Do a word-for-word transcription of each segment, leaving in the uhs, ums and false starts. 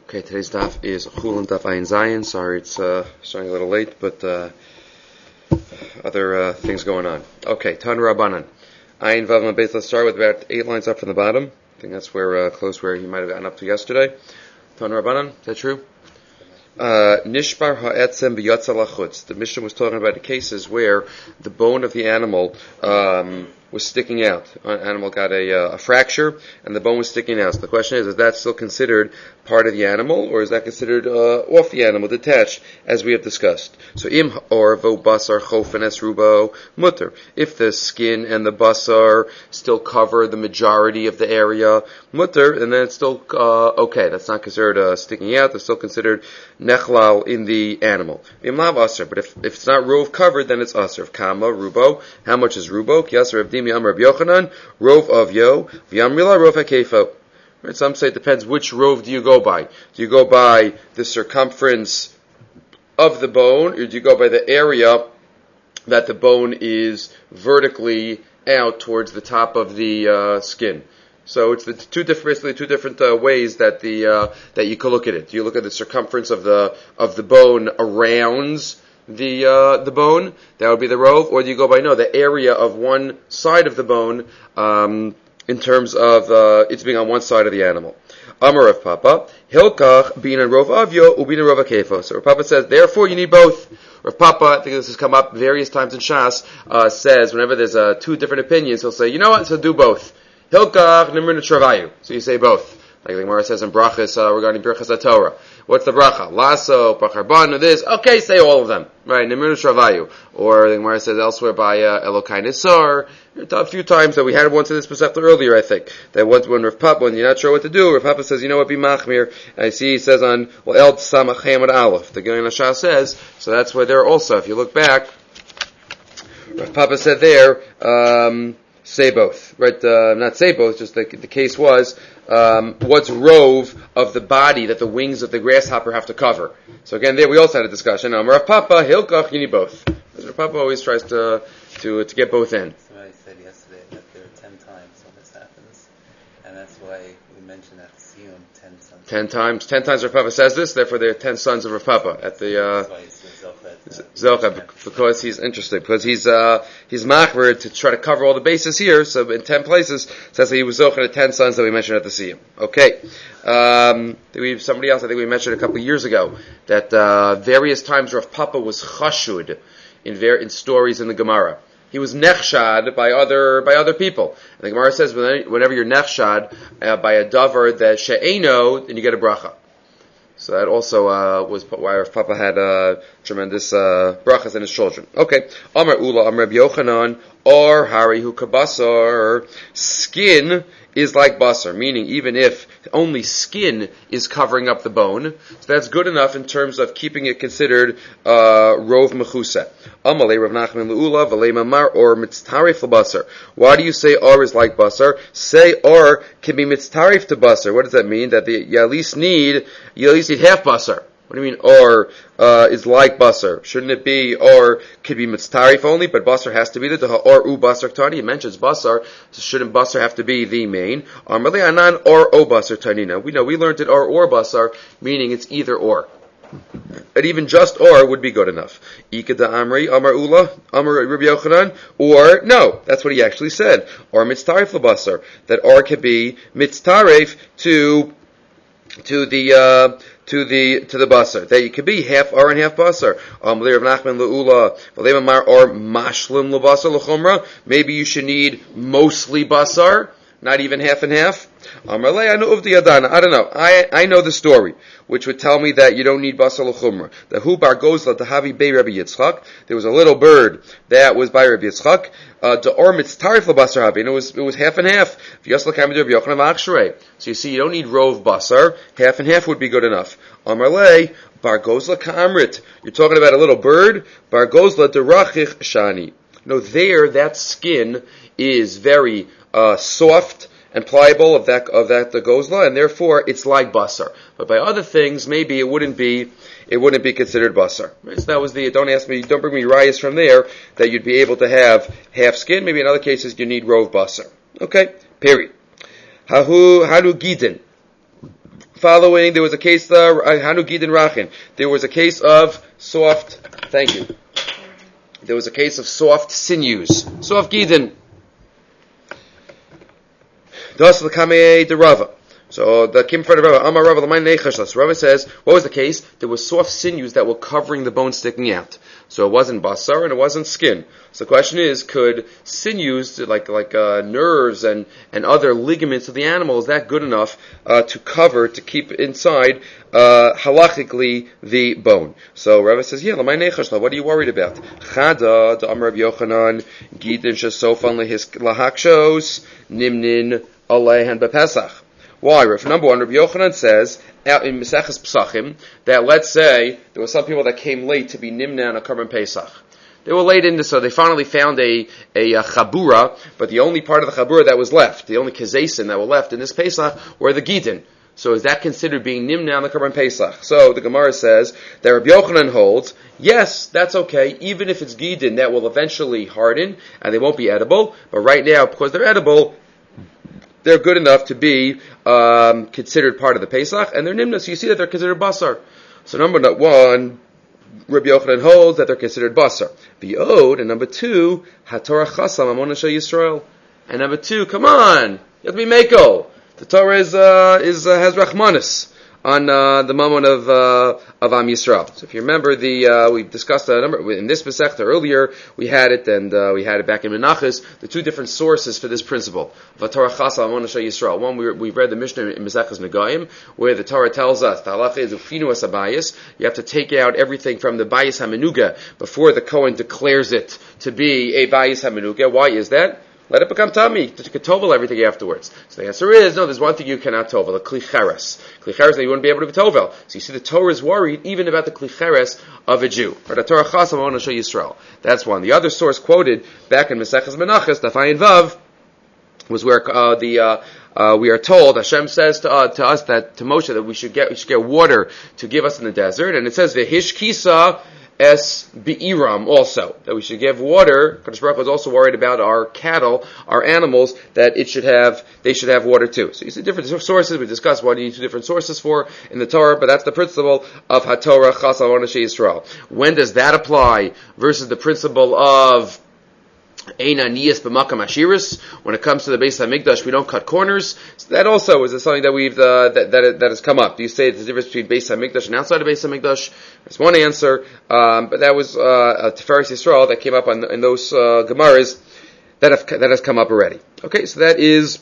Okay, today's daf is Chulin Daf Ayin Zayin. Sorry, it's uh, starting a little late, but uh, other uh, things going on. Okay, Tan Rabbanan. Ayin Vav Mabeit. Let's start with about eight lines up from the bottom. I think that's where uh, close where he might have gotten up to yesterday. Tan Rabbanan, is that true? Nishbar ha'etzem b'yatza lachutz. The Mishnah was talking about the cases where the bone of the animal um, was sticking out. An animal got a, uh, a fracture, and the bone was sticking out. So the question is, is that still considered part of the animal, or is that considered uh, off the animal, detached, as we have discussed? So im or vo basar chofen es rubo mutter. If the skin and the basar still cover the majority of the area, mutter, and then it's still uh, okay. That's not considered uh, sticking out. That's still considered nechlal in the animal. Im lav aser, but if, if it's not rov covered, then it's aser. Kama rubo. How much is rubo? Kiyaser of dimi amar Yochanan, rov of yo, v'yamrila rov hakefo. Right, some say it depends which rov do you go by. Do you go by the circumference of the bone, or do you go by the area that the bone is vertically out towards the top of the uh, skin? So it's the two different, basically two different uh, ways that the uh, that you can look at it. Do you look at the circumference of the of the bone around the uh, the bone? That would be the rov. Or do you go by no the area of one side of the bone um, in terms of uh, it's being on one side of the animal? Amar of Papa Hilkach being a rov avyo ubin a rov akefo. So Rav Papa says therefore you need both. Rav Papa, I think this has come up various times in Shas, uh, says whenever there's uh, two different opinions, he'll say, you know what, so do both. Hilkach nimrin travayu. So you say both. Like the Gemara says in brachas uh, regarding brachas Torah. What's the bracha? Lasso, bracharbon, this. Okay, say all of them. Right, nimrin travayu. Or the Gemara says elsewhere by uh, Elokai Nisar. A few times that we had once in this preceptor earlier, I think. That once when Rav Papa, when you're not sure what to do, Rav Papa says, you know what, be machmir. And I see he says on, well, El Samach Hamad Aleph. The Gemara Shah says, so that's where there also, if you look back, Rav Papa said there, um, say both, right? Uh, not say both. Just the, the case was um, what's rove of the body that the wings of the grasshopper have to cover. So again, there we also had a discussion. Um, Rav Papa Hilkach, you need both. Rav Papa always tries to to to get both in. Somebody said yesterday that there are ten times when this happens, and that's why we mentioned at the Siyum ten sons. Ten times, ten times Rav Papa says this. Therefore, there are ten sons of Rav Papa at the. Uh, Zocha, because he's interesting, because he's uh, he's machmer to try to cover all the bases here. So in ten places, says that he was zocha to ten sons that we mentioned at the Siyum. Okay, um, we somebody else I think we mentioned a couple of years ago that uh, various times Rav Papa was chashud in ver- in stories in the Gemara. He was nechshad by other by other people. And the Gemara says whenever you're nechshad uh, by a davar that she'eno, then you get a bracha. So that also uh, was why Rav Papa had uh, tremendous uh, brachas in his children. Okay, Amar Ula, Amar Reb Yochanan, or Hari hu kabasar, skin is like basar, meaning even if only skin is covering up the bone, so that's good enough in terms of keeping it considered uh, rov mechusa. Amalei Rav Nachman leula v'lei mamar or mitztarif lebasar. Why do you say or is like basar? Say or can be mitztarif to basar. What does that mean? That the, you at least need you at least need half basar. What do you mean, or uh, is like basar? Shouldn't it be, or could be mitztarif only, but basar has to be the or u basar tani. It mentions basar, so shouldn't basar have to be the main? Amarli anan or o basar tanina. We know we learned it or or basar, meaning it's either or. And even just or would be good enough. Ikeda amri amar ula amar Rabbi Yochanan, or no, that's what he actually said. Or mitztarif lebasar, that or could be mitztarif to to the uh, to the to the basar, that you could be half or and half basar. Um, Rav Nachman leula v'leimamar or mashlim lebasar lechumra. Maybe you should need mostly basar, not even half and half. Um, I know of the Adana. I don't know. I I know the story, which would tell me that you don't need basar lechumra. The hu bar gozla to havi bei Rabbi Yitzchak. There was a little bird that was by Rabbi Yitzchak. Uh, to or mitztarif lebasar havi, and it was it was half and half. So you see, you don't need rov basar. Half and half would be good enough. Amarle bar gozla ka'amrit. You're talking about a little bird. Bar gozla derachich shani. No, there that skin is very uh, soft and pliable of that of that the gozla, and therefore it's like basar. But by other things, maybe it wouldn't be it wouldn't be considered basar. Right? So that was the don't ask me, don't bring me rayas from there that you'd be able to have half skin. Maybe in other cases you need rov basar. Okay, period. Hahu hadu gidin. following, there was a case, uh, Hanu Gidin Rachin. There was a case of soft, thank you. There was a case of soft sinews. Soft Gidin. Das l'kamei de Rava. So the Kim for the Rava, Amar Rava l'mayin nechashlas. Rava says, what was the case? There was soft sinews that were covering the bone sticking out. So it wasn't basar and it wasn't skin. So the question is, could sinews, like like uh, nerves and, and other ligaments of the animal, is that good enough uh, to cover, to keep inside, uh, halachically, the bone? So Rava says, yeah, l'may nechashla, what are you worried about? Chada, the Amar Rabbi Yochanan, Gidin shesofan lehis lahakshos, nimnin aleihan bepesach. Why? Number one, Rabbi Yochanan says out in Maseches Pesachim that, let's say there were some people that came late to be nimna on a Korban Pesach. They were late in this, so they finally found a, a, a chabura, but the only part of the chabura that was left, the only kazesin that were left in this Pesach, were the gidin. So is that considered being nimna on the Korban Pesach? So the Gemara says that Rabbi Yochanan holds, yes, that's okay, even if it's gidin that will eventually harden and they won't be edible, but right now, because they're edible, they're good enough to be um, considered part of the Pesach, and they're nimna, so you see that they're considered basar. So number one, Rabbi Yochanan holds that they're considered basar. V'od, and number two, haTorah chasam amon shel Yisrael. And number two, come on, you have to be meko. The Torah is uh, is uh, has rachmanis on uh, the mammon of uh, of Am Yisrael. So if you remember, the uh, we discussed a number in this Masechta earlier. We had it, and uh, we had it back in Menachos. The two different sources for this principle. V'Torah chasam amon shel Yisrael. One, we we read the Mishnah in Masechtas Negayim, where the Torah tells us the halacha is ufinu as abayis. You have to take out everything from the bayis hamenuga before the Kohen declares it to be a bayis hamenuga. Why is that? Let it become tummy. You can tovel everything afterwards. So the answer is, no, there's one thing you cannot tovel, a klicheres. Klicheres that you wouldn't be able to tovel. So you see the Torah is worried even about the klicheres of a Jew. Or the Torah chasam amon shel Yisrael. That's one. The other source quoted back in Maseches Menachos, Daf Ayin Vav, was where uh, the uh, uh, we are told Hashem says to, uh, to us that to Moshe that we should get we should get water to give us in the desert, and it says v'hish kisa es be'iram also, that we should give water. Kadosh Baruch Hu is also worried about our cattle, our animals, that it should have, they should have water too. So you see different sources. We discussed what you need two different sources for in the Torah, but that's the principle of haTorah chasam amon shel Yisrael. When does that apply versus the principle of Ein aniyas b'makam ashiris? When it comes to the Beis Hamikdash, we don't cut corners. So that also is something that we've uh, that that that has come up. Do you say there's a difference between Beis Hamikdash and outside of Beis Hamikdash? There's one answer, um, but that was uh, a Tiferes Yisrael that came up on, in those uh, Gemaras that have that has come up already. Okay, so that is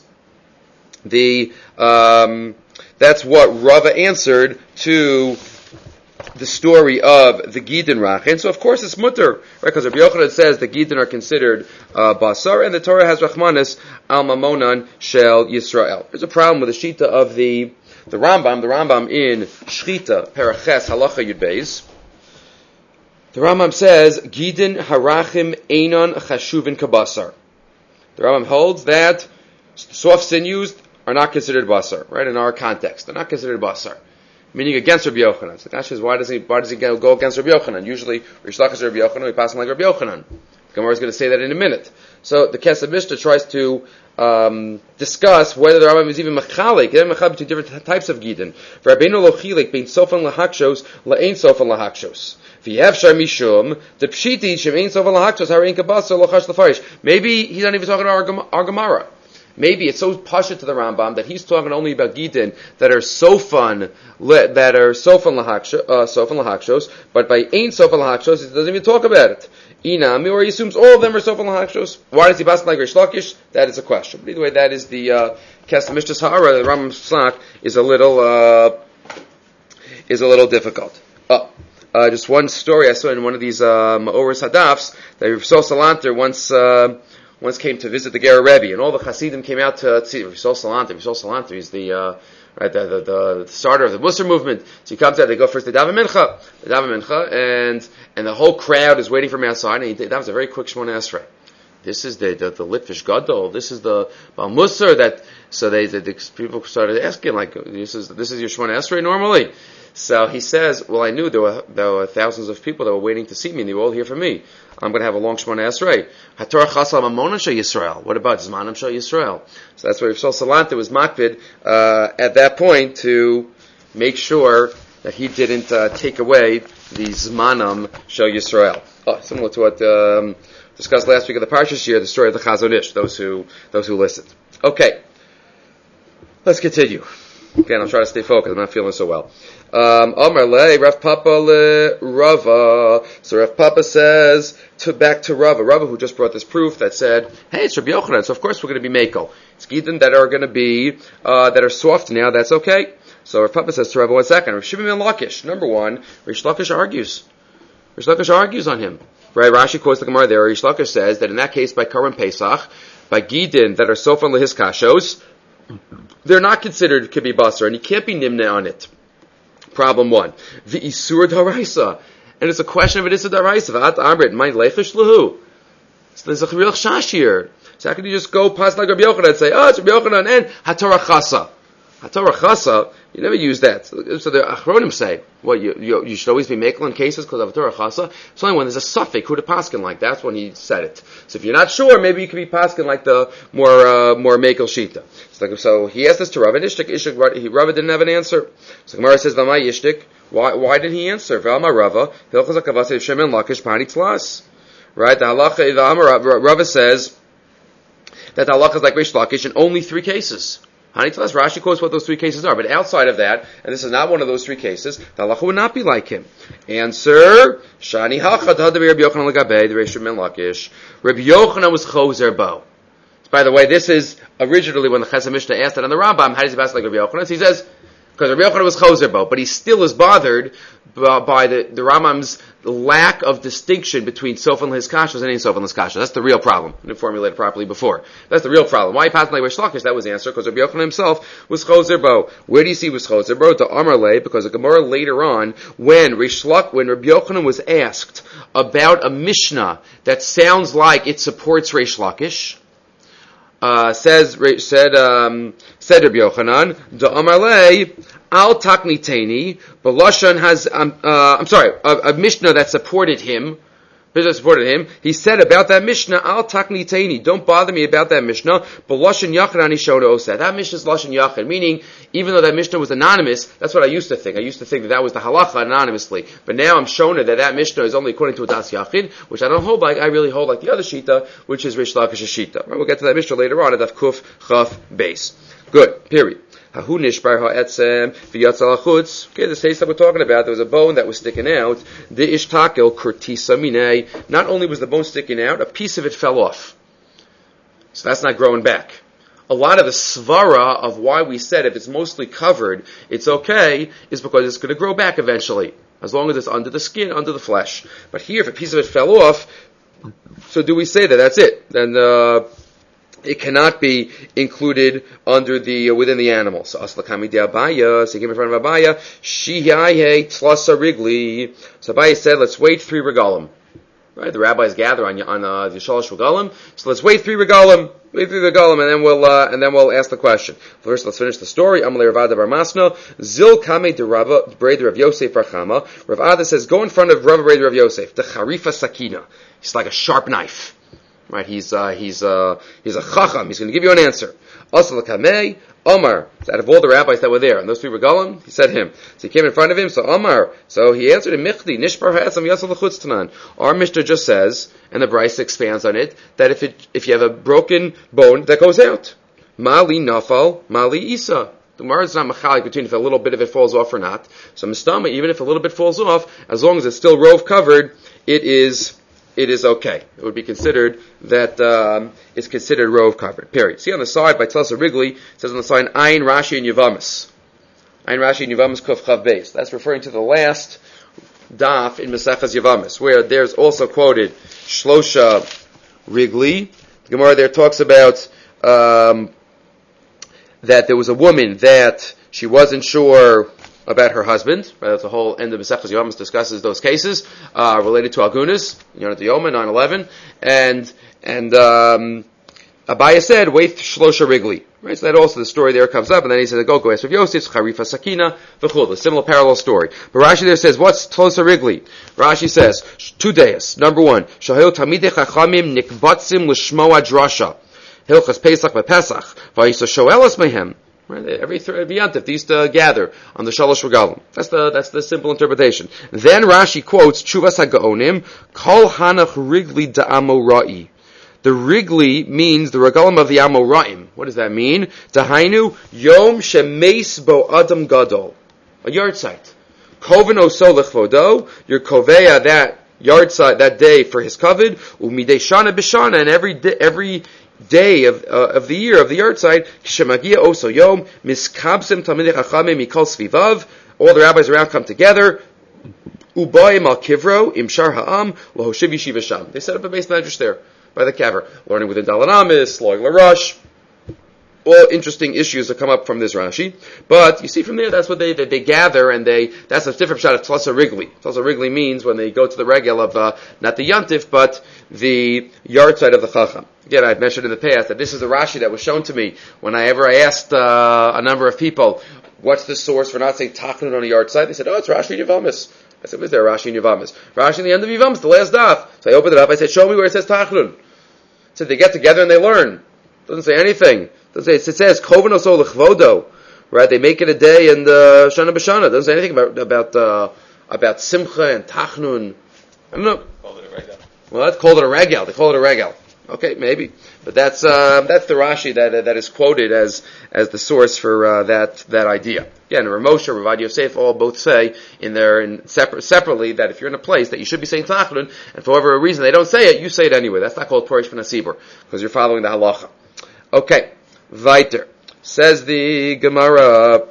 the um, that's what Rava answered to the story of the Gidin Rachin. So of course it's mutter, right? Because Rabbi Yochanan says the Gidin are considered uh, basar, and the Torah has rachmanis al mamonan shel Yisrael. There's a problem with the shita of the the Rambam. The Rambam in Shchita Paraches Halacha Yud Beis. The Rambam says Gidin harachim einon chashuvin kabasar. The Rambam holds that soft sinews are not considered basar, right? In our context, they're not considered basar. Meaning against Rabbi Yochanan. So that's just why does he why does he go against Rabbi Yochanan? Usually Rish Lakish is Rabbi Yochanan, we pass him like Rabbi Yochanan. The Gemara is going to say that in a minute. So the Kesef Mishnah tries to um, discuss whether the Rambam is even machalik. They're machalik between different types of gidin. For Rabbeinu lo chilik bein sofan lahakshos la'ein sofan lahakshos. V'yevshar mishum the pshiti shem ein sofan lahakshos harein kabasa lo chash lefarish. Maybe he's not even talking about our, our Gemara. Maybe it's so pasha to the Rambam that he's talking only about gidin that are sofan that are sofan lahakshos, uh, sofan lahakshos, but by ain't sofan lahakshos, it doesn't even talk about it. Inami, or he assumes all of them are sofan lahakshos. Why does he pass like Rish Lakish? That is a question. But either way, that is the uh, Kesef Mishnah Ha'ara. The Rambam Slak is a little uh, is a little difficult. Oh. Uh, just one story I saw in one of these um, Oris Hadafs that Rav Yisrael Salanter once. Uh, once came to visit the Ger Rebbe, and all the Hasidim came out to see Rav Yisrael Salanter. Rav Yisrael Salanter is the, uh, right, the, the, the starter of the Musar movement. So he comes out, they go first to Daven Mincha, the Daven Mincha, and, and the whole crowd is waiting for him outside, and he, that was a very quick Shemona Esrei. This is the, the, the Litvish Gadol, this is the Baal Musar that, so they, the, the people started asking, like, this is, this is your Shemona Esrei normally? So he says, well, I knew there were, there were thousands of people that were waiting to see me, and they were all here for me. I'm going to have a long Shemona Esrei. HaTorah chasal mamonan shel Yisrael. What about Zmanim shel Yisrael? So that's why Rav Yisrael Salanter was makpid uh, at that point to make sure that he didn't uh, take away the Zmanam Shel Yisrael. Oh, similar to what um, discussed last week of the Parshas year, the story of the Chazon Ish, those who those who listened. Okay, let's continue. Again, I'll try to stay focused. I'm not feeling so well. Um, Amar le Rav Papa le Rava. So Rav Papa says to back to Rava. Rava, who just brought this proof that said, "Hey, it's Rabbi Yochanan, so of course we're going to be Mekel. It's Gidin that are going to be uh, that are soft now. That's okay." So Rav Papa says to Rava, one second. Rav Shimon ben Lakish. Number one, Rish Lakish argues. Rish Lakish argues on him. Right? Rashi quotes the Gemara there. Rish Lakish says that in that case, by Karim Pesach, by Gidin that are soft on lehis kashos, they're not considered to be basar, and you can't be nimne on it. Problem one. The isur d'haraisa. And it's a question of an isur d'haraisa. V'at amrit, my lechish lehu. So there's a real shash here. So how can you just go past like Rabbi Yochanan and say, oh, it's Rabbi Yochanan and haTorah chasa. haTorah chasa, you never use that. So the Achronim say, well, you, you, you should always be makel in cases because of haTorah chasa. It's only when there's a suffix, who to paskin like. That's when he said it. So if you're not sure, maybe you can be paskin like the more, uh, more makel shita. So, like, so he asked this to Rav, and Ishtik, Ishtik, he, Rava didn't have an answer. So Gemara says, V'may Ishtik, why, why did he answer? V'amar Rava, Hilchaz HaKavasi Shimon Lakish Pani Tzlas. Right? The halacha, the Amar Rava says that the halacha is like Rish Lakish in only three cases. Hani Tzlas, Rashi quotes what those three cases are, but outside of that, and this is not one of those three cases, the halacha would not be like him. Answer, Shani Hachad Hadavi Rabbi Yochanan L'Gabei, the Rish Ben Lakish. Rabbi Yochanan was Chozer Bo. By the way, this is originally when the Chesed Mishnah asked it on the Rambam, how does he pass like Rabbi Yochanan? So he says, because Rabbi Yochanan was Chozer Bo, but he still is bothered by the, the Rambam's lack of distinction between Sof and Lehis Kashos and Ein Sof and Lehis Kashos. That's the real problem. I didn't formulate it properly before. That's the real problem. Why he passed like Rish Lakish? That was the answer, because Rabbi Yochanan himself was Chozer Bo. Where do you see he was Chozer Bo? To Amar Le, because the Gemara later on, when Rish Lak, when Rabbi Yochanan was asked about a Mishnah that sounds like it supports Rish Lakish, Uh, says said um, said Rabbi Yochanan, the Amarle al takniteni, but Lashon has um, uh, I'm sorry, a, a Mishnah that supported him. That supported him. He said about that Mishnah, al takniteni, don't bother me about that Mishnah. But Lashon Yachid ani shona oseh. That Mishnah is Lashon Yachid, meaning even though that Mishnah was anonymous, that's what I used to think. I used to think that that was the halacha anonymously. But now I'm shown that that Mishnah is only according to a Das Yachid, which I don't hold like. I really hold like the other Shita, which is Rish Lakish's Shita. Right, we'll get to that Mishnah later on at Daf Kuf Chaf Beis. Good. Period. Hahu nishbar ha'etzem v'yatzal hachutz. Okay, the case that we're talking about, there was a bone that was sticking out. The ishtakel kurtisa minei. Not only was the bone sticking out, a piece of it fell off. So that's not growing back. A lot of the svara of why we said if it's mostly covered, it's okay, is because it's going to grow back eventually, as long as it's under the skin, under the flesh. But here, if a piece of it fell off, so do we say that that's it? Then uh, it cannot be included under the uh, within the animal. So aslakami de Abaya, so he came in front of Abaya, shihaye tlasa rigli. So Abaya said, let's wait three regalim. Right, the rabbis gather on on uh, the shalosh regalim. So let's wait three regalim, wait three regalim, and then we'll uh, and then we'll ask the question. First, let's finish the story. Amalei Rav Ada bar Masna, zil kame de Rava breder Rav Yosef Rachama. Rav Ada says, go in front of Rava breder Rav Yosef. The charifa sakina. He's like a sharp knife. Right, he's uh, he's uh, he's a chacham. He's going to give you an answer. Also, Kamei Omar. So out of all the rabbis that were there, and those three regalim, he said him. So he came in front of him. So Omar. So he answered him. Michdi nishbar ha'etzam yasal l'chutz tanan. Our Mishnah just says, and the Brisa expands on it, that if it if you have a broken bone that goes out, mali nafal, mali isa. The Gemara is not machalik between if a little bit of it falls off or not. So mistama, even if a little bit falls off, as long as it's still rove covered, it is. It is okay. It would be considered that um, it's considered rove covered. Period. See on the side by Tlasa Wrigley, it says on the side Ayin Rashi and Yavamis. Ayin Rashi and Yavamis Kuf Chav Beis. That's referring to the last daf in Maseches Yavamis, where there's also quoted Shlosha Wrigley. The Gemara there talks about um, that there was a woman that she wasn't sure about her husband. Right, that's the whole end of Maseches Yavamis discusses those cases uh, related to Agunas, you know, at the Yoma, nine eleven, and and um, Abaya said, "Wait, Shlosha Wrigley." Right, so that also the story there comes up, and then he says, "Go, go, ask Rav Yosef, Charifa Sakina, v'chul." A similar parallel story. But Rashi there says, "What's Tlasa Wrigley?" Rashi says, two days. Number one, Shahil Tamidei Chachamim Nikbatzim L'Shmoa Drasha Hilchas Pesach VePesach Vayisa Shoelas Mehem. Right? Every th- Yantif, they used to gather on the Shalosh Regalim. That's the that's the simple interpretation. Then Rashi quotes Chuvas HaGaonim, Kol Hanach Rigli Da'amora'i. The Rigli means the Regalim of the Amoraim. What does that mean? Tahainu Yom Shemeis Bo Adam Gadol. A yard site. Koven Oso Lechvodo, your Koveya that yard site, that day for his covet, Umidei Shana B'Shana, and every day, every day of uh, of the year of the yard site, Kshemagia Oso Yom, Miskabsim Talmidei Chachamim Mikol Svivav, all the rabbis around come together, Ubayim Al Kivro, Imshar Ha'am, Lahoshiv Yeshiva Sham. They set up a base medrash there, by the Kaver, learning within Dalan Amis, Loig LaRush, all interesting issues that come up from this Rashi. But you see from there, that's what they they, they gather, and they that's a different shot of Tlasa Wrigley. Tlasa Wrigley means when they go to the regel of uh, not the Yantif, but the yard side of the Chacham. Again, I've mentioned in the past that this is the Rashi that was shown to me whenever I asked uh, a number of people, what's the source for not saying Tachnun on a yard side? They said, oh, it's Rashi and Yavamis. I said, where's there Rashi and Yavamis? Rashi in the end of Yavamis, the last daf. So I opened it up, I said, show me where it says Tachnun. I said, they get together and they learn. It doesn't say anything. It, say, it says, Koven Oso Lechvodo. Right? They make it a day in the Shana B'Shana. It doesn't say anything about, about, uh, about Simcha and Tachnun. I don't know. Called it a regel. Well, that's called it a regel. They call it a regel. Okay, maybe, but that's uh, that's the Rashi that uh, that is quoted as as the source for uh, that that idea. Again, Rav Moshe, Rav Yosef all both say in their in separ- separately that if you're in a place that you should be saying Tachnun, and for whatever reason they don't say it, you say it anyway. That's not called Porish V'Nasibur because you're following the halacha. Okay, weiter says the Gemara.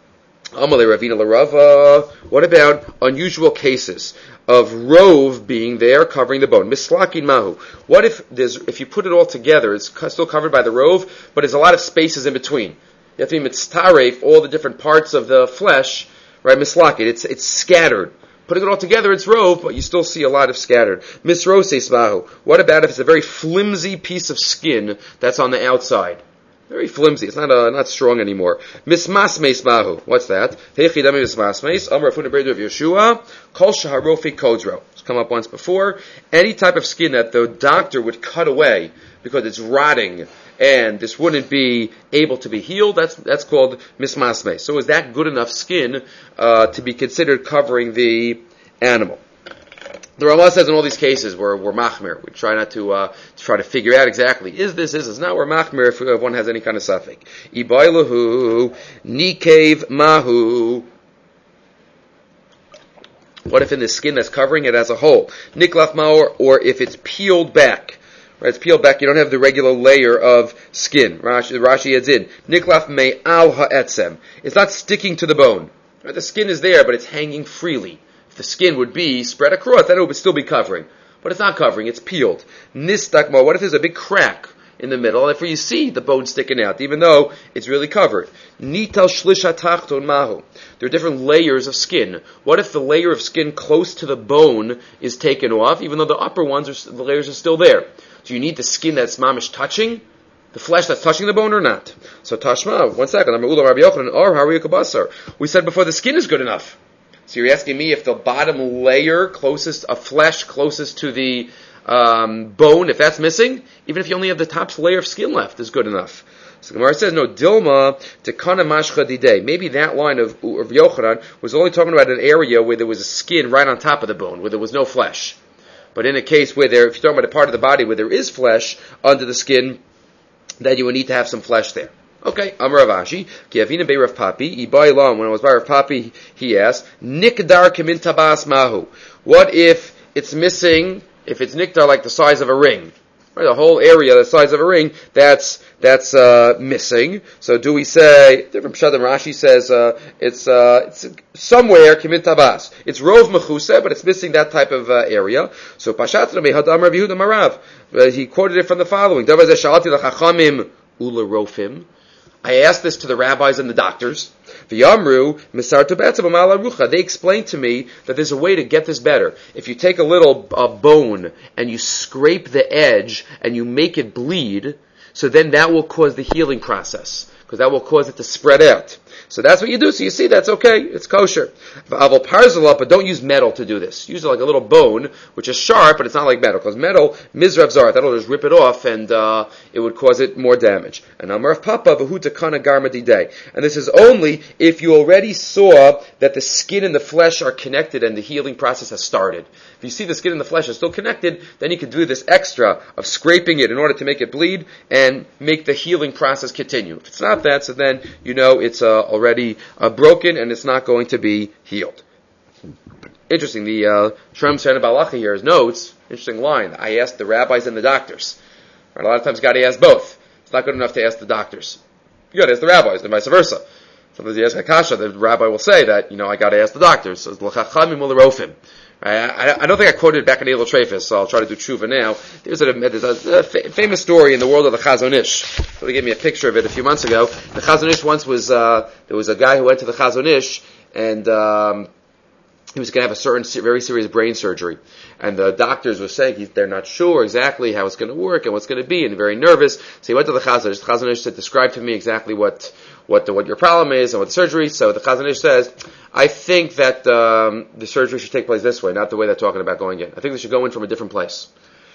Amalei Ravina Larava. What about unusual cases of rove being there covering the bone? Mislakin mahu. What if there's if you put it all together, it's still covered by the rove, but there's a lot of spaces in between. You have to be mitztaref all the different parts of the flesh, right? Mislakin. It's it's scattered. Putting it all together, it's rove, but you still see a lot of scattered. Misroses mahu. What about if it's a very flimsy piece of skin that's on the outside? Very flimsy. It's not uh, not strong anymore. Mismasmes mahu. What's that? Heichidami mismasmes. Amar Afuna Breidu of Yeshua. Kol shaharofi kodro. It's come up once before. Any type of skin that the doctor would cut away because it's rotting and this wouldn't be able to be healed, that's that's called mismasmes. So is that good enough skin uh, to be considered covering the animal? The Ramah says in all these cases we're, we're machmir. We try not to, uh, to try to figure out exactly, is this, is this? Now we're machmir if, if one has any kind of suffix. Ibailahu, nikev mahu. What if in the skin that's covering it as a whole? Niklaf maor, or if it's peeled back. Right, it's peeled back, you don't have the regular layer of skin. Rashi, Rashi adds in, Niklaf me al ha'etzem. It's not sticking to the bone. Right, the skin is there, but it's hanging freely. If the skin would be spread across, then it would still be covering. But it's not covering, it's peeled. Nistakma, what if there's a big crack in the middle, and if you see the bone sticking out, even though it's really covered? Nital shlisha tachton mahu. There are different layers of skin. What if the layer of skin close to the bone is taken off, even though the upper ones, are, the layers are still there? Do you need the skin that's mamish touching? The flesh that's touching the bone or not? So Tashma, one second, we said before the skin is good enough. So you're asking me if the bottom layer closest of flesh closest to the um, bone, if that's missing, even if you only have the top layer of skin left, is good enough. So Gemara says, no, Dilma tekana mashcha didei. Maybe that line of, of Yochanan was only talking about an area where there was a skin right on top of the bone, where there was no flesh. But in a case where there, if you're talking about a part of the body where there is flesh under the skin, then you would need to have some flesh there. Okay, Amar Ravashi, Kiavina Bei Rav Papi, Ibai Lam, when I was by Rav Papi, he asked, Nikdar Kamin Tabas Mahu. What if it's missing, if it's nikdar like the size of a ring? Right, the whole area the size of a ring, that's that's uh, missing. So do we say, different Pshat, Rashi says, uh, it's uh, it's somewhere, Kamin Tabas. It's Rov Mechuseh, but it's missing that type of uh, area. So Pashat Rabbi Hadam Rav Yehuda Marav, uh, he quoted it from the following, Davar Zeh Shalati L'Chachamim Ula Rofim. I asked this to the rabbis and the doctors. V'yamru misartu b'etzem u'mal arucha. They explained to me that there's a way to get this better. If you take a little uh, bone and you scrape the edge and you make it bleed, so then that will cause the healing process. because that will cause it to spread out. So that's what you do. So you see, that's okay. It's kosher. But don't use metal to do this. Use like a little bone, which is sharp, but it's not like metal. Because metal, mizrav zarat, that'll just rip it off, and uh, it would cause it more damage. And amarav papa v'hu takana garma didei. And this is only if you already saw that the skin and the flesh are connected and the healing process has started. If you see the skin and the flesh are still connected, then you can do this extra of scraping it in order to make it bleed and make the healing process continue. If it's not that, so then you know it's uh, already uh, broken and it's not going to be healed. Interesting, the uh, Shrem Shana Balacha here notes, interesting line, I asked the rabbis and the doctors. Right, a lot of times you got to ask both. It's not good enough to ask the doctors. You got to ask the rabbis, and vice versa. Sometimes you ask Akasha, the rabbi will say that, you know, I got to ask the doctors. So, l'chachamim u'lerofim. I, I, I don't think I quoted it back in Eilul Trefus, so I'll try to do tshuva now. There's a, there's a, a fa- famous story in the world of the Chazon Ish. So they gave me a picture of it a few months ago. The Chazon Ish once was, uh, there was a guy who went to the Chazon Ish, and, um, he was going to have a certain, very serious brain surgery. And the doctors were saying he, they're not sure exactly how it's going to work and what's going to be, and very nervous. So he went to the Chazon Ish. The Chazon Ish said, describe to me exactly what, what the, what your problem is and what the surgery. So the Chazon Ish says, I think that um, the surgery should take place this way, not the way they're talking about going in. I think they should go in from a different place.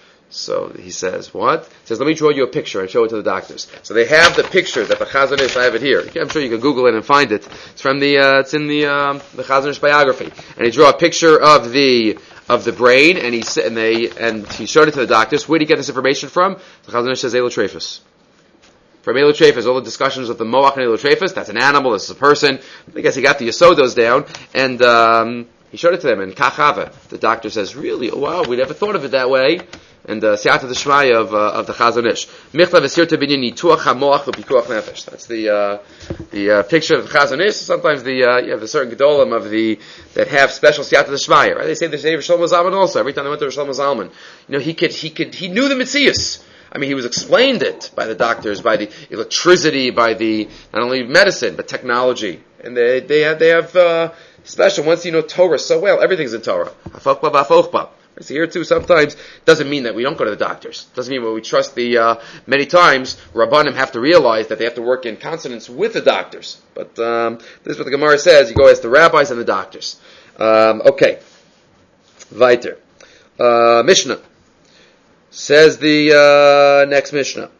So he says, what? He says, let me draw you a picture and show it to the doctors. So they have the picture that the Chazon Ish, I have it here. I'm sure you can Google it and find it. It's from the, uh, it's in the, um, the Chazon Ish biography. And he drew a picture of the, of the brain, and he and they, and he showed it to the doctors. Where did he get this information from? The Chazon Ish says, Eilul Trefus. From Eilul Trefus, all the discussions with the Moach and Eilul Trefus, that's an animal, this is a person. I guess he got the Yesodos down, and, um, he showed it to them, and Kachava, the doctor says, really? Oh, wow, we never thought of it that way. And uh, Siyata the Shmaya of uh, of the Chazon Ish. Michla v'sirta binyan nituach hamoach v'pikuach nefesh. That's the uh, the uh, picture of the Chazon Ish. Sometimes the uh, you have the certain gedolim of the that have special Siyata the Shmaya. Right? They say the Shneim Shlomo Zalman also. Every time they went to Shlomo Zalman, you know, he could he could he knew the Metzius. I mean, he was explained it by the doctors, by the electricity, by the not only medicine but technology, and they they have they have uh, special. Once you know Torah so well, everything's in Torah. Hafokba v'afochba. So here too, sometimes doesn't mean that we don't go to the doctors. Doesn't mean when we trust the. Uh, many times, Rabbanim have to realize that they have to work in consonance with the doctors. But um, this is what the Gemara says: you go ask the rabbis and the doctors. Um, okay, weiter. Uh, Mishnah says the uh, next Mishnah.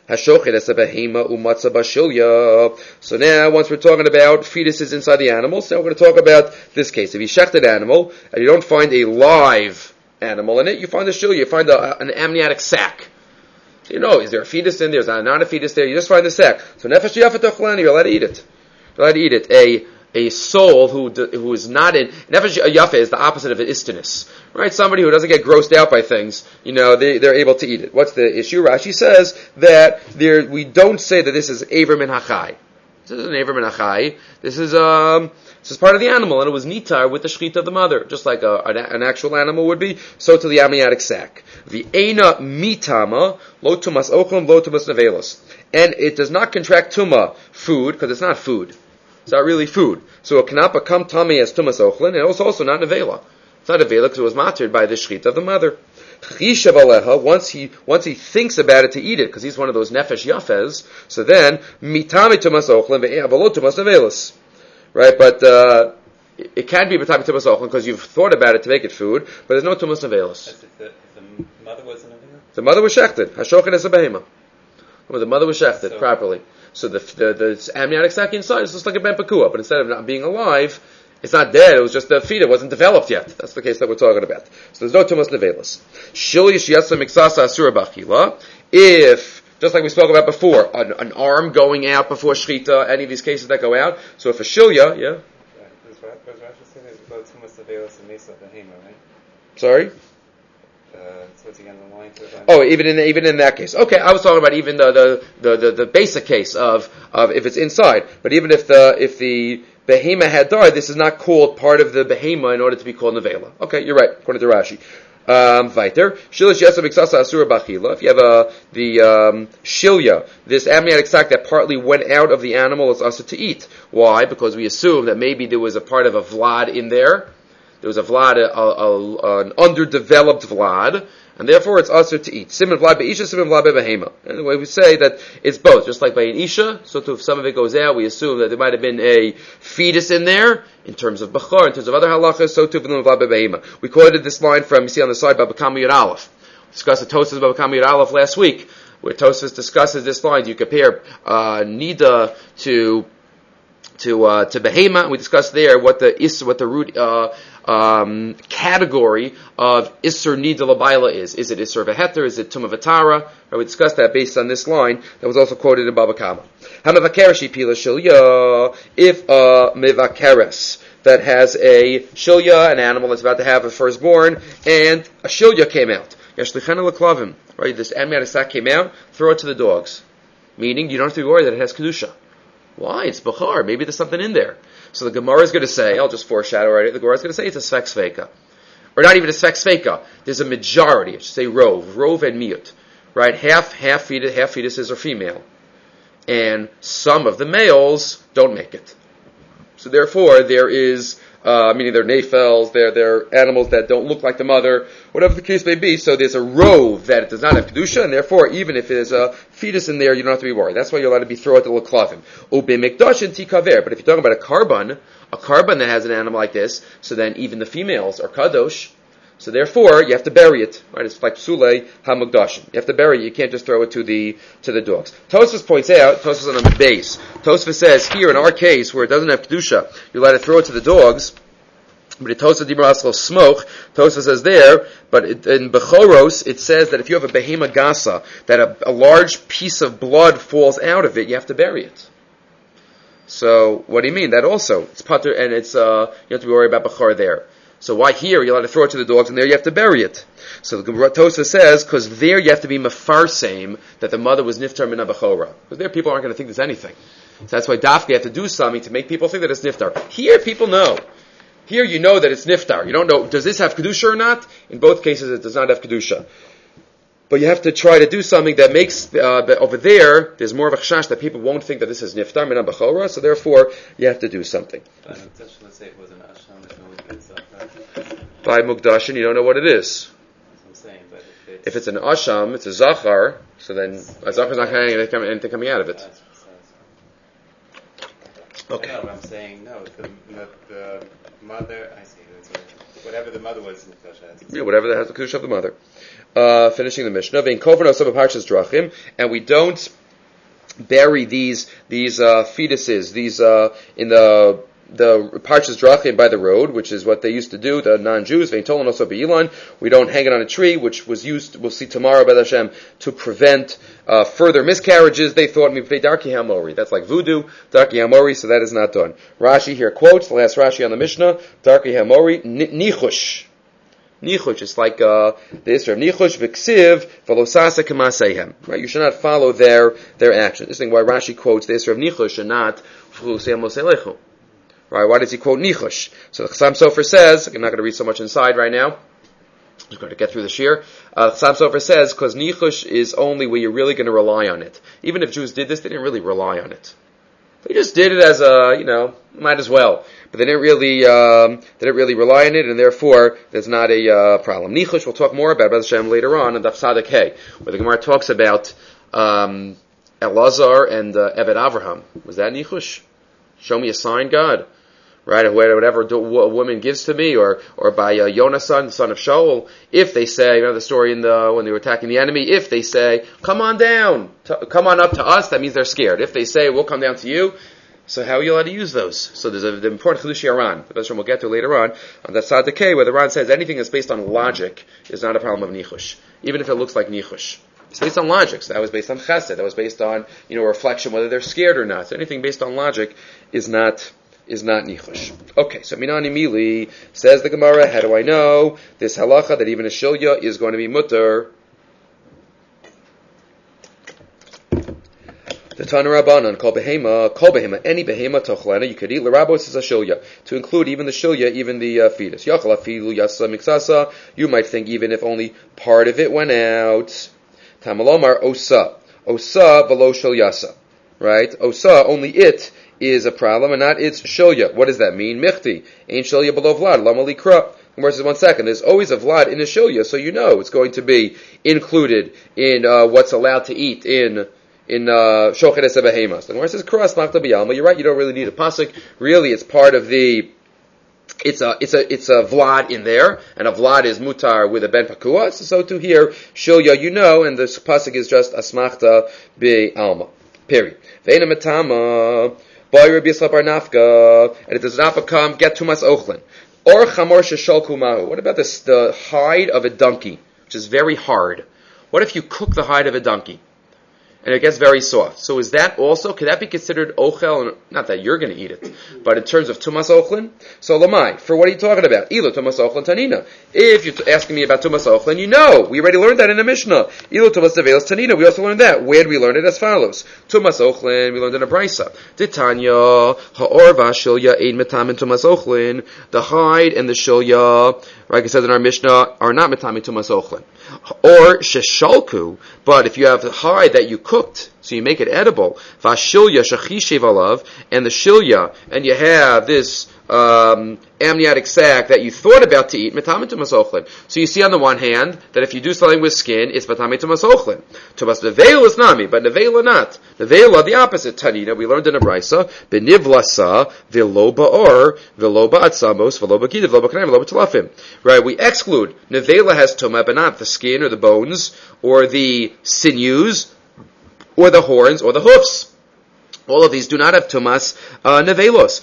So now, once we're talking about fetuses inside the animals, now we're going to talk about this case. If you shechted an animal and you don't find a live animal in it, you find a shilya, you find a, an amniotic sac. So you know, is there a fetus in there? Is there not a fetus there? You just find the sac. So nefesh yafet ochlani, you're allowed to eat it. You're allowed to eat it. A a soul who who is not in nefesh yafet is the opposite of an istinus, right? Somebody who doesn't get grossed out by things, you know, they they're able to eat it. What's the issue? Rashi says that there we don't say that this is aver min hachai. This isn't aver min hachai. This is um. This is part of the animal, and it was nitar with the shechita of the mother, just like a, an, an actual animal would be. So to the amniotic sac. The eina mitama lo tumas ochlam lo tumas nevelos, and it does not contract tuma food because it's not food. It's not really food. So it cannot become tummy as tumas ochlam, and it's also not nevela. It's not nevela because it was matered by the shechita of the mother. Chishav aleha, once he once he thinks about it to eat it, because he's one of those nefesh yafes. So then mitami tumas ochlam ve'avalo tumas nevelos. Right, but uh, it, it can be b'tami tumas ochlan because you've thought about it to make it food, but there's no tumas nevelos. If the, if the mother wasn't a veil? The mother was shechted. Hashochet es a behema. Well, the mother was shechted so, properly. So the the, the amniotic sac inside is just like a ben pakua, but instead of not being alive, it's not dead. It was just the feet. It wasn't developed yet. That's the case that we're talking about. So there's no tumas nevelos. Shil yishyasa miksasa asura b'achila. If just like we spoke about before, an, an arm going out before shechita, any of these cases that go out. So if a shilya, yeah. Sorry. Uh, towards the end of the line. Oh, even in even in that case. Okay, I was talking about even the the, the, the, the basic case of, of if it's inside. But even if the if the behema had died, this is not called part of the behema in order to be called nevela. Okay, you're right, according to Rashi. Um, Weiter, shilish yesa miksasa asura bachila. If you have a the um, shilya, this amniotic sac that partly went out of the animal, is also to eat. Why? Because we assume that maybe there was a part of a vlad in there. There was a vlad, a, a, an underdeveloped vlad, and therefore it's usher to eat. Siman vlad be'isha, siman vlad be'behema. And the way we say that it's both, just like by an isha, so too if some of it goes out, we assume that there might have been a fetus in there, in terms of bachar, in terms of other halachas, so too v'num vlad be'behema. We quoted this line from, you see on the side, Baba Kama Yud Aleph. We discussed the Tosfos Baba Kama Yud Aleph last week, where Tosfos discusses this line. You compare uh, nida to to uh, to behema, and we discussed there what the is what the root uh, um, category of isser nida labaila is. Is it isser v'heter? Is it tumah v'tara? Right, we discussed that based on this line that was also quoted in Baba Kama. Hamavakeresh pila shilya. If a mevakeres that has a shilya, an animal that's about to have a firstborn, and a shilya came out. Yashlichana leklavim. Right, this animal sack came out. Throw it to the dogs. Meaning you don't have to be worried that it has kedusha. Why? It's Bachar. Maybe there's something in there. So the Gemara is going to say, I'll just foreshadow right. The Gemara is going to say it's a Sfek Sveka. Or not even a Sfek Sveka. There's a majority. I should say Rove. Rove and Miut. Right? Half, half fetus, half fetuses are female. And some of the males don't make it. So therefore, there is, uh, meaning they're nafels, they're, they're animals that don't look like the mother, whatever the case may be. So there's a rove that it does not have kedusha, and therefore, even if there's a fetus in there, you don't have to be worried. That's why you're allowed to be thrown at the l'klavim. Ube mikdashin tikaver. But if you're talking about a carbon, a carbon that has an animal like this, so then even the females are kadosh. So therefore, you have to bury it. Right? It's like psulei hamukdashin. You have to bury it. You can't just throw it to the to the dogs. Tosfos points out, Tosfos on the base. Tosfos says here in our case where it doesn't have kedusha, you're allowed to throw it to the dogs. But in Tosfos Dibra Askel smoke, Tosfos says there, but it, in Bechoros it says that if you have a behema gasa, that a, a large piece of blood falls out of it, you have to bury it. So what do you mean? That also it's pater and it's uh, you have to be worried about bechor there. So why here you're allowed to throw it to the dogs and there you have to bury it? So the Tosfos says because there you have to be mefarseim that the mother was niftar min bechora. Because there people aren't going to think there's anything. So that's why dafka you have to do something to make people think that it's niftar. Here people know. Here you know that it's niftar. You don't know, does this have kedusha or not? In both cases it does not have kedusha. But you have to try to do something that makes, uh, over there, there's more of a chashash that people won't think that this is niftar, min bechora, so therefore you have to do something. But let's say it was an asham, there's no way to itself, right? By mukdashin, you don't know what it is. That's what I'm saying, but if it's... If it's an asham, it's a zachar, so then a zachar is not having anything coming out of it. Okay. No, I'm saying, no, the, the, the mother, I see, whatever the mother was, yeah, whatever that has the kedusha of the mother. Uh, finishing the Mishnah, vein koven osam b'parshas drachim, and we don't bury these these uh, fetuses, these uh, in the the parshas drachim by the road, which is what they used to do. The non-Jews, vein tolan also beilan. We don't hang it on a tree, which was used. We'll see tomorrow, B'ez Hashem, to prevent uh, further miscarriages. They thought mipnei darki hamori. That's like voodoo, darki hamori. So that is not done. Rashi here quotes the last Rashi on the Mishnah, darki hamori nichush. Nichush, it's like uh, the Isra of Nichush, V'ksiv, V'losasa K'maseihem. Right? You should not follow their their action. This is why Rashi quotes the Isra of Nichush and not V'lusei Moselechu. Right? Why does he quote Nichush? So the Chassam Sofer says, I'm not going to read so much inside right now. I'm just going to get through the shir. Uh, Chassam Sofer says, because Nichush is only where you're really going to rely on it. Even if Jews did this, they didn't really rely on it. They just did it as a, you know, might as well. But they didn't really, um, they didn't really rely on it, and therefore, there's not a, uh, problem. Nichush, we'll talk more about B'ez Hashem later on in Daf Tzaddik Hey, where the Gemara talks about, um, Elazar and, uh, Eved Avraham. Was that Nichush? Show me a sign, God. Right? Whatever a woman gives to me, or, or by, uh, Yonasan, the son of Shaul. If they say, you know the story in the, when they were attacking the enemy, if they say, come on down, to, come on up to us, that means they're scared. If they say, we'll come down to you, so how are you allowed to use those? So there's a, the important Chidushi Aran, that we'll get to later on, on that Tzaddik Hey, where the Ran says anything that's based on logic is not a problem of Nichush, even if it looks like Nichush. It's based on logic, so that was based on Chesed, that was based on, you know, a reflection whether they're scared or not. So anything based on logic is not, is not Nichush. Okay, so Minani Mili, says the Gemara, how do I know this halacha that even a Shilya is going to be mutter? The Tana Rabbanan, kol behema, kol behema, any behema tochlena, you could eat l'rabos is a shilya, to include even the shilya, even the uh, fetus. Yachal afilu yasa miksasa, you might think even if only part of it went out. Tamalomar osa, osa velo shil yasa, right? Osa, only it is a problem and not its shilya. What does that mean? Michti. Ain't shilya below vlad. Lama likra. Gemara says, one second, there's always a vlad in a shilya, so you know it's going to be included in uh, what's allowed to eat in in shocheres behemas. The Gemara says, Kras machta b'yalma. You're right, you don't really need a pasuk. Really, it's part of the, it's a, it's a, it's a vlad in there, and a vlad is mutar with a ben pakua, so to here, shilya, you know, and the pasuk is just asmachta b'alma. Period. Ve'ena metama, boy Rabbi Yisrael bar Nafka, and it does not become, get tumas ochlin. Or chamor sheshalku mahu. What about this, the hide of a donkey, which is very hard? What if you cook the hide of a donkey and it gets very soft? So is that also, could that be considered ochel? Not that you're going to eat it, but in terms of tumas ochlin? So lamai, for what are you talking about? Ilo tumas ochlin tanina. If you're asking me about tumas ochlin, you know, we already learned that in the Mishnah. Ilo tumas nevelos tanina. We also learned that. Where did we learn it? As follows. Tumas ochlin, we learned in a brisa. Titanya, ha'orva shilya ein metam in tumas ochlin. The hide and the shilya, like I said in our Mishnah, are not metam in tumas ochlin. Or sheshalku, but if you have the hide that you cooked, so you make it edible, vashilya shachishev alav, and the shilya, and you have this um, amniotic sac that you thought about to eat, metamin tumas ochlin. So you see on the one hand that if you do something with skin, it's metamin tumas ochlin. Tumas neveil is nami, but neveil not. Neveil the opposite. Tanina, we learned in a brisa, benivlasa velo ba'or velo ba'atzamos velo ba'kidav velo ba'kanayim velo ba'talafim. Right, we exclude neveil has tumah, but not the skin or the bones or the sinews or the horns or the hoofs. All of these do not have tumas uh, nevelos.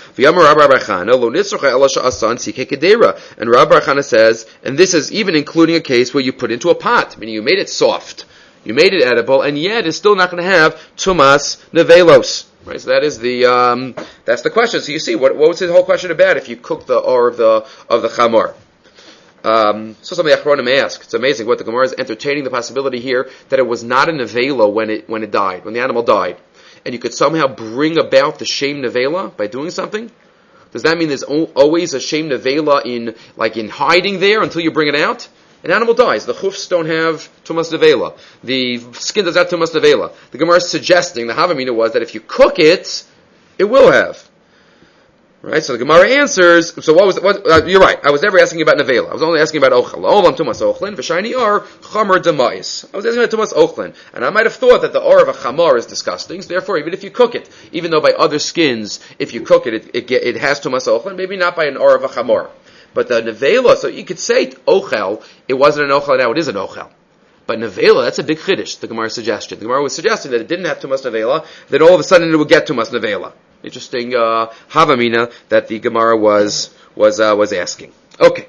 And Rabbi Bar Chana says, and this is even including a case where you put into a pot, meaning you made it soft, you made it edible, and yet it's still not going to have tumas nevelos. Right, so that is the um, that's the question. So you see, what, what was his whole question about? If you cook the or of the of the chamor. Um, so some of the Achronim ask, it's amazing what the Gemara is entertaining the possibility here that it was not a nevela when it when it died, when the animal died. And you could somehow bring about the shem nevela by doing something? Does that mean there's o- always a shem nevela in, like in hiding there until you bring it out? An animal dies. The hoofs don't have tumas nevela. The skin does not have tumas nevela. The Gemara is suggesting, the Havamina was that if you cook it, it will have. Right, so the Gemara answers. So what was what? Uh, you're right. I was never asking about nevela. I was only asking about ochel. Olam tumas ochlin v'shayni or chamer demais. I was asking about tumas ochlin, and I might have thought that the or of a chamar is disgusting. So therefore, even if you cook it, even though by other skins, if you cook it, it it, it has tumas ochlin. Maybe not by an or of a chamar, but the nevela. So you could say ochel. It wasn't an ochel. Now it is an ochel. But nevela, that's a big chiddush. The Gemara suggested. The Gemara was suggesting that it didn't have tumas nevela. Then all of a sudden it would get tumas nevela. Interesting uh, havamina that the Gemara was was uh, was asking. Okay,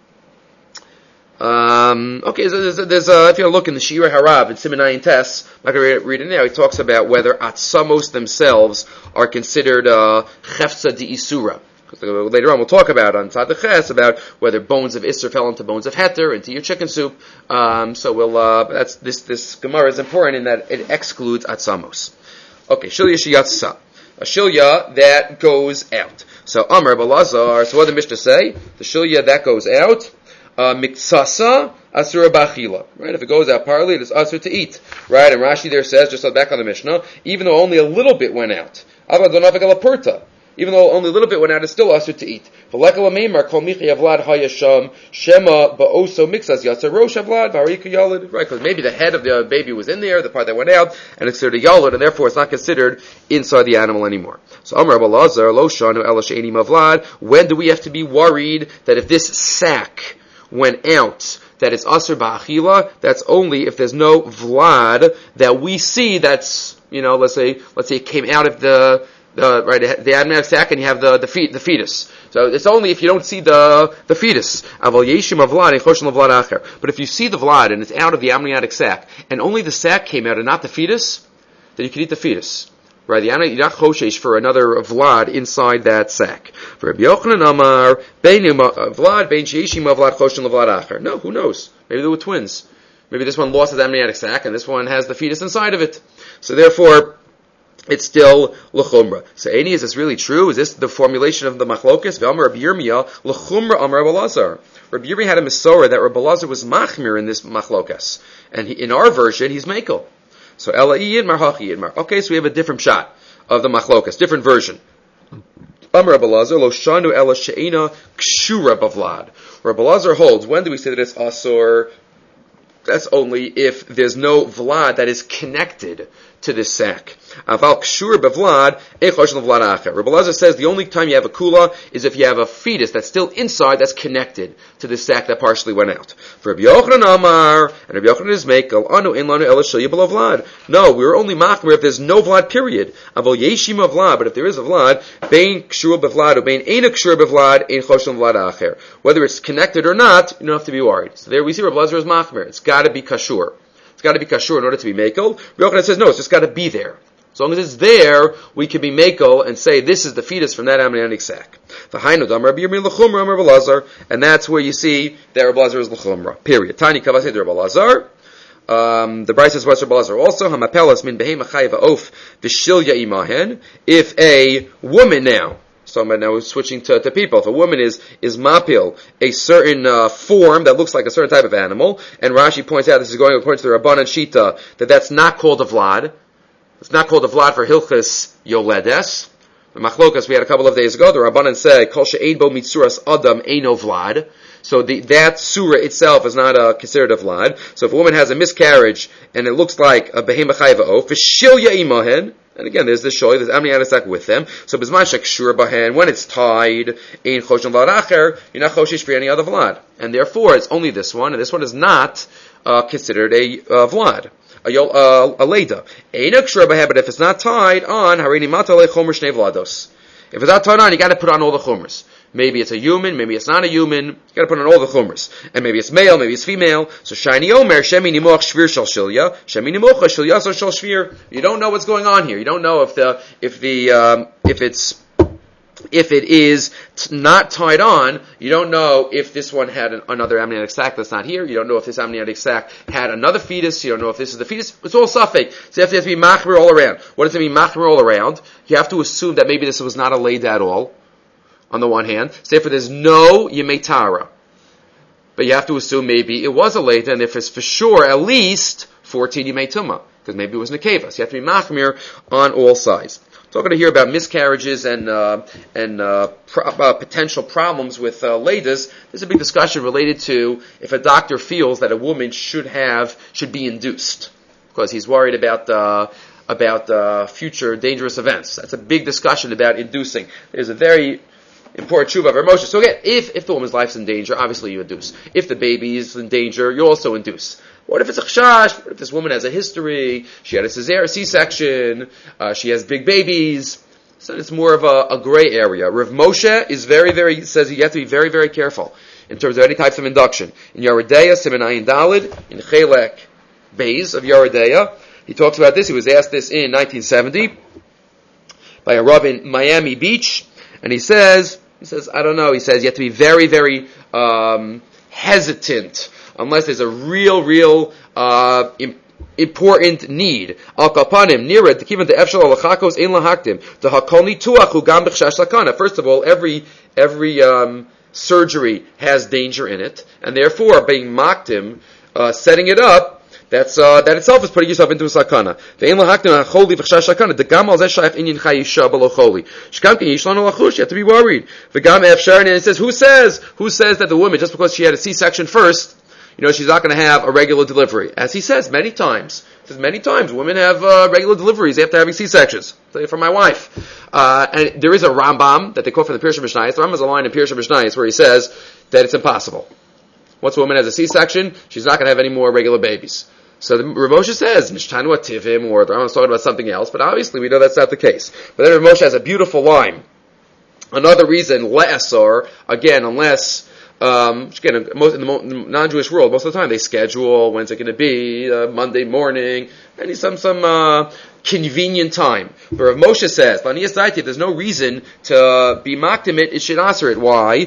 um, okay. So there's, there's uh, if you look in the Shira Harav in Simenayin Tes, I'm not going to read it now. He talks about whether atzamos themselves are considered uh, chefza di isura. Later on, we'll talk about on Tzad Ches about whether bones of Isser fell into bones of Heter, into your chicken soup. Um, so we'll. Uh, that's this this Gemara is important in that it excludes atzamos. Okay, Shilya Shiyatsa. A shilya that goes out. So Amar Balazar, so what did the Mishnah say? The shilya that goes out, uh, miktsasa asura bachila. Right? If it goes out partly, it is asur to eat. Right? And Rashi there says, just back on the Mishnah, even though only a little bit went out. Even though only a little bit went out, it's still asur to eat. Right? Because maybe the head of the baby was in there, the part that went out, and it's considered a yalad, and therefore it's not considered inside the animal anymore. So Amar Balazar, Lo Shanu Ela She'eni Mavlad, when do we have to be worried that if this sack went out, that it's asur ba'achila? That's only if there's no vlad that we see that's, you know, let's say, let's say it came out of the, Uh, right, the amniotic sac, and you have the the, fe- the fetus. So it's only if you don't see the the fetus. But if you see the vlad and it's out of the amniotic sac, and only the sac came out and not the fetus, then you can eat the fetus. Right, the amniotic you're not choshesh for another vlad inside that sac. For Rabbi Yochanan Amar, bein vlad bein sheishim vlad choshen vlad acher. No, who knows? Maybe they were twins. Maybe this one lost his amniotic sac, and this one has the fetus inside of it. So therefore, it's still l'chumra. So, Eini, is this really true? Is this the formulation of the machlokas? V'amar Rabbi Yirmiyah l'chumra amar Rabbi Lazar. Rabbi Yirmiyah had a Mesorah that Rabbi Lazar was machmir in this machlokas, and he, in our version, he's mekel. So, Ela iyid mar hachi iyid mar. Okay, so we have a different shot of the machlokas, different version. Amar Rabbi Elazar, lo shanu ela she'ena kshura bavlad. Rabbi Elazar holds, when do we say that it's asur? That's only if there's no vlad that is connected to this sack. Aval kshur bevlad, echosh v'lad acher. Rabbi Elazar says the only time you have a kula is if you have a fetus that's still inside, that's connected to the sack that partially went out. For Rabbi Yochanan Amar, and Rabbi Yochanan is mekel, anu ein lanu ela shel yibel vlad. No, we were only machmer if there's no vlad, period. Aval yeshim of vlad, but if there is a vlad, bein kshur bevlad, or bein ein kshur bevlad, ein chosh v'lad acher. Whether it's connected or not, you don't have to be worried. So there we see Rabbi Elazar is machmer. It's got to be kashur. It's got to be kashur in order to be mekel. Rabbi Yochanan says no, it's just got to be there. As long as it's there, we can be mekel and say this is the fetus from that amniotic sac. And that's where you see that Rabbi Elazar is l'chumra. Period. Tani kavasei Rabbi Elazar. Um, the Bryce says what's Rabbi Elazar also. Hamapelas min behema chayiv oaf v'shilya imahen. If a woman now, so now we're switching to, to people. If a woman is is mapil, a certain uh, form that looks like a certain type of animal, and Rashi points out this is going according to the Rabbanan Shita that that's not called a vlad. It's not called a vlad for hilchas yoledes. The machlokas we had a couple of days ago, the Rabbanan say kol she'ein bo mitzuras adam eino vlad. So the, that surah itself is not uh, considered a vlad. So if a woman has a miscarriage and it looks like a behema chayva oaf, v'shilya imahen. And again, there's this shoy, there's amniotic sac with them. So bizman shekshur bahen, when it's tied, ein choshen vlad acher, you're not choshish for any other vlad. And therefore, it's only this one, and this one is not uh, considered a uh, vlad. A, uh, a leda. Ein kshur bahen, but if it's not tied on, harini matale chomer shnei vlados. If it's not tied on, you gotta put on all the chomers. Maybe it's a human, maybe it's not a human. You gotta put on all the chumras. And maybe it's male, maybe it's female. So shiny omer, shemi nimoch shvir shal shilya, shemi nimocha shal yasar shal shvir. You don't know what's going on here. You don't know if the, if the, um, if it's, if it is t- not tied on, you don't know if this one had an, another amniotic sac that's not here. You don't know if this amniotic sac had another fetus. You don't know if this is the fetus. It's all suffix. So you have to, you have to be machmer all around. What does it mean, machmer all around? You have to assume that maybe this was not a leda at all. On the one hand, say if there's no yemei tara, but you have to assume maybe it was a leda, and if it's for sure at least fourteen yemei tuma, because maybe it was nekeva. So you have to be machmir on all sides. Talking to here about miscarriages and uh, and uh, pro- uh, potential problems with uh, ledas. There's a big discussion related to if a doctor feels that a woman should have should be induced because he's worried about uh, about uh, future dangerous events. That's a big discussion about inducing. There's a very important tshuva of Moshe. So again, if, if the woman's life's in danger, obviously you induce. If the baby is in danger, you also induce. What if it's a chashash? What if this woman has a history? She had a cesarean, C-section, uh, she has big babies. So it's more of a, a gray area. Rav Moshe is very, very, says you have to be very, very careful in terms of any types of induction. In Yeridea, Siman Ayin Dalid, in Chelek Beis of Yeridea, he talks about this. He was asked this in nineteen seventy by a rav in Miami Beach, and he says, He says, I don't know. He says you have to be very, very um, hesitant unless there's a real, real uh, im- important need. Al kapanim nira to kivan to efshal alachakos ein lahaktim to hakolni tuachu gam b'chashash sakana. First of all, every every um, surgery has danger in it, and therefore being maktim, uh, setting it up. That's uh, that itself is putting yourself into a sakana. Ve'en lahaktim hacholi v'chashash sakana. The gam al zeh shayach inyan chayisha below choli. Shkam ken yishlan alachush. You have to be worried. V'gam efshar, and it says, who says who says that the woman just because she had a C-section first, you know, she's not going to have a regular delivery? As he says many times, he says many times women have uh, regular deliveries after having C-sections. I'll tell you from my wife. Uh, and there is a Rambam that they quote from the Pirush Mishnayos. The Rambam has a line in Pirush Mishnayos where he says that it's impossible. Once a woman has a C-section, she's not going to have any more regular babies. So the Rav Moshe says, Mishtanu Ativim, or the Rambam's talking about something else, but obviously we know that's not the case. But then Rav Moshe has a beautiful line. Another reason, le'asar, again, unless, um, again, most, in the non-Jewish world, most of the time they schedule, when's it going to be, uh, Monday morning, any some, some, uh, convenient time. But Rav Moshe says, there's no reason to be makdim it, it should answer it. Why?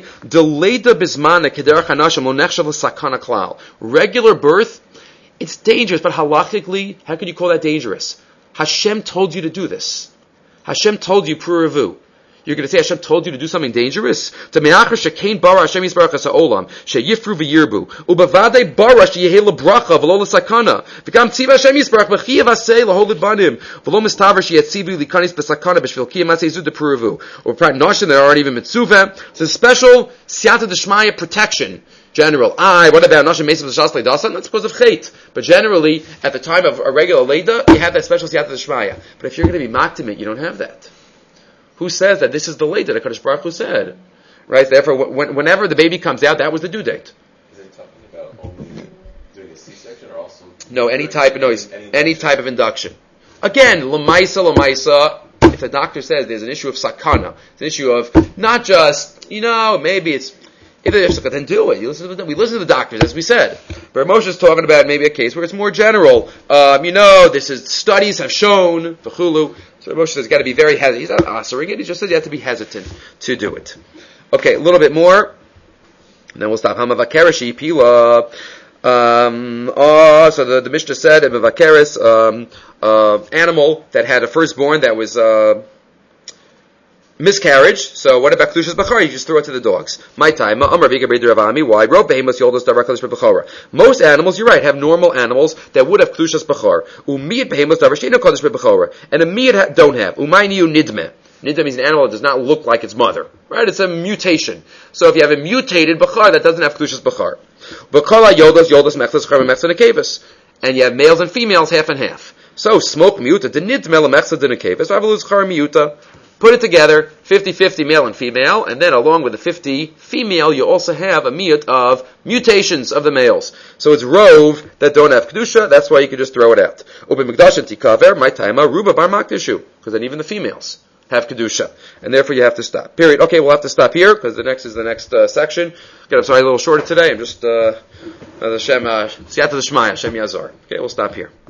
Regular birth, it's dangerous, but halachically, how can you call that dangerous? Hashem told you to do this. Hashem told you, Puravu. You're going to say Hashem told you to do something dangerous? To me'achar shekain bara Hashem yisbarach es ha'olam sheyifru v'yirbu ubavadei bara sheyehei lebracha v'lo l'sakana v'gam tziva Hashem yisbarach b'chiyav asei l'hol lidbanim v'lo mistaver sheyetzivu likanis b'sakana b'shvil kiyam asei zu depuruvu or prat noshim that aren't even mitzuvah. It's a special siyata d'shmaya protection. General, I, what about Nashim Mesim L'Shas Leidasan? That's because of Chait. But generally, at the time of a regular Leida, you have that special Siyata D'Shmaya. But if you're going to be Maktimit, you don't have that. Who says that this is the Leida that Kadosh Baruch Hu said? Right? Therefore, when, whenever the baby comes out, that was the due date. Is he talking about only doing a C-section or also... No, any type of noise, any, any type of induction. Again, L'maisa, L'maisa, if the doctor says there's an issue of sakana, it's an issue of not just, you know, maybe it's... If there's sukkah, then do it. You listen to the, we listen to the doctors, as we said. But Moshe is talking about maybe a case where it's more general. Um, you know, this is studies have shown the chulu. So Moshe says, got to be very hesitant. He's not answering it. He just says you have to be hesitant to do it. Okay, a little bit more, and then we'll stop. Hamavakeresh pila. Um, oh, so the, the Mishnah said, Hamavakeres, um, uh, animal that had a firstborn that was. Uh, Miscarriage. So what about Kedushas Bechor? You just throw it to the dogs. My time. Why? Most animals, you're right, have normal animals that would have Kedushas Bechor. And a miyad don't have. Umayniu nidme. Nidme means an animal that does not look like its mother. Right? It's a mutation. So if you have a mutated Bechor that doesn't have Kedushas Bechor. And you have males and females half and half. So smoke miuta. The nidme lemechsa dinakavis. I will lose char miuta. Put it together, fifty-fifty male and female, and then along with the fifty female, you also have a miyut of mutations of the males. So it's rove that don't have kedusha, that's why you can just throw it out. Ubi mikdash and tikaver, my time, ruba bar makdishu, because then even the females have kedusha, and therefore you have to stop. Period. Okay, we'll have to stop here, because the next is the next uh, section. Okay, I'm sorry, a little shorter today, I'm just, uh, Hashem, uh, siyata d'shmaya, Hashem yazor. Okay, we'll stop here.